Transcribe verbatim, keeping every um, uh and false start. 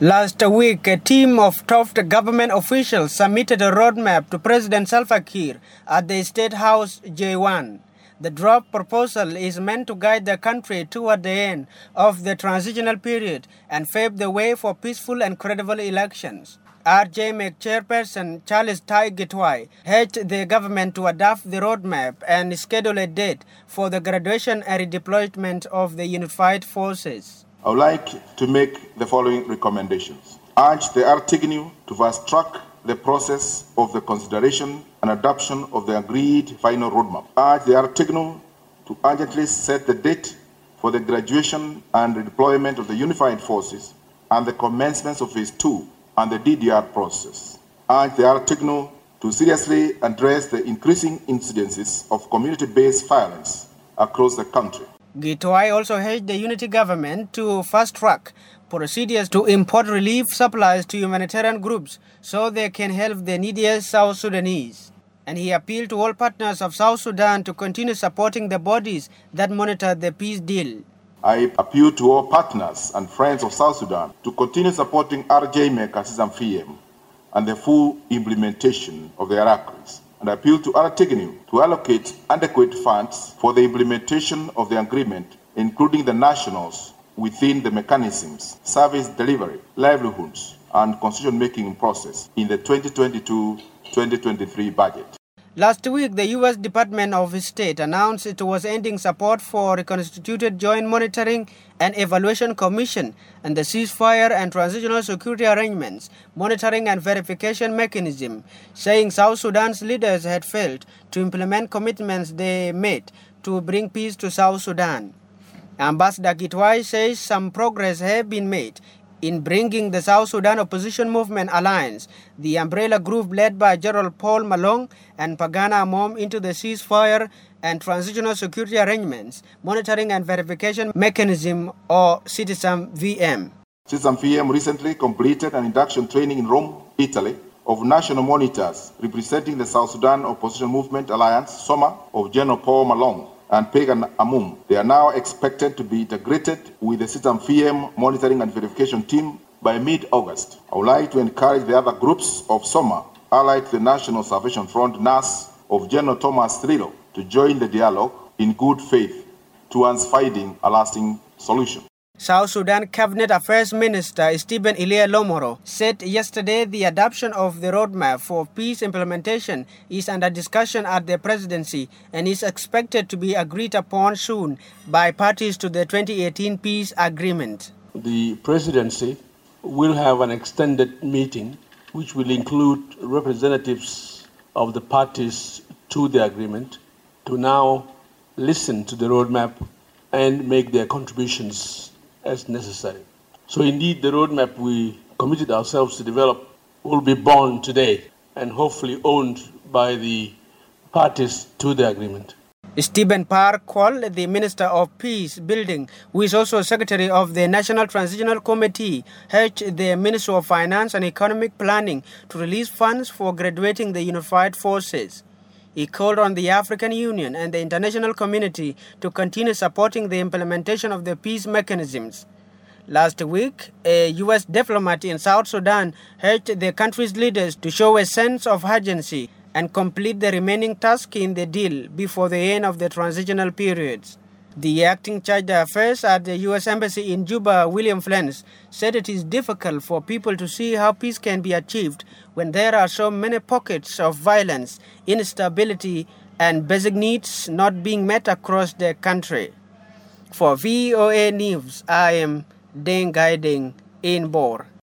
Last week, a team of top government officials submitted a roadmap to President Salva Kiir at the State House J one. The draft proposal is meant to guide the country toward the end of the transitional period and pave the way for peaceful and credible elections. R J M E C chairperson Charles Tai Gitwai urged the government to adopt the roadmap and schedule a date for the graduation and redeployment of the unified forces. I would like to make the following recommendations. Urge the R T I G N U to fast-track the process of the consideration and adoption of the agreed final roadmap. Urge the R T I G N U to urgently set the date for the graduation and redeployment of the unified forces and the commencement of phase two and the D D R process. Urge the R T I G N U to seriously address the increasing incidences of community-based violence across the country. Gitwai also urged the unity government to fast-track procedures to import relief supplies to humanitarian groups so they can help the neediest South Sudanese. And he appealed to all partners of South Sudan to continue supporting the bodies that monitor the peace deal. I appeal to all partners and friends of South Sudan to continue supporting R J M E C and C S A M F I E M and the full implementation of their accords. And I appeal to R T I G N U to allocate adequate funds for the implementation of the agreement, including the nationals within the mechanisms, service delivery, livelihoods, and constitution-making process in the twenty twenty-two twenty twenty-three budget. Last week, the U S Department of State announced it was ending support for a reconstituted Joint Monitoring and Evaluation Commission and the Ceasefire and Transitional Security Arrangements Monitoring and Verification Mechanism, saying South Sudan's leaders had failed to implement commitments they made to bring peace to South Sudan. Ambassador Gitwai says some progress has been made in bringing the South Sudan Opposition Movement Alliance, the umbrella group led by General Paul Malong and Pagana Amom, into the ceasefire and transitional security arrangements, monitoring and verification mechanism, or C I T E S A M V M. C I T E S A M V M recently completed an induction training in Rome, Italy, of national monitors representing the South Sudan Opposition Movement Alliance, SOMA, of General Paul Malong and Pagan Amum. They are now expected to be integrated with the C I T E S A M V M monitoring and verification team by mid-August. I would like to encourage the other groups of SOMA, allied to the National Salvation Front, N A S, of General Thomas Trillo, to join the dialogue in good faith towards finding a lasting solution. South Sudan Cabinet Affairs Minister Stephen Ilia Lomoro said yesterday the adoption of the roadmap for peace implementation is under discussion at the presidency and is expected to be agreed upon soon by parties to the twenty eighteen peace agreement. The presidency will have an extended meeting which will include representatives of the parties to the agreement to now listen to the roadmap and make their contributions as necessary. So indeed, the roadmap we committed ourselves to develop will be born today and hopefully owned by the parties to the agreement. Stephen Parr Kwal, the Minister of Peace Building, who is also Secretary of the National Transitional Committee, urged the Ministry of Finance and Economic Planning to release funds for graduating the unified forces. He called on the African Union and the international community to continue supporting the implementation of the peace mechanisms. Last week, a U S diplomat in South Sudan urged the country's leaders to show a sense of urgency and complete the remaining tasks in the deal before the end of the transitional periods. The acting charge d'affaires at the U S Embassy in Juba, William Flens, said it is difficult for people to see how peace can be achieved when there are so many pockets of violence, instability, and basic needs not being met across the country. For V O A News, I am Deng Gaideng in Bor.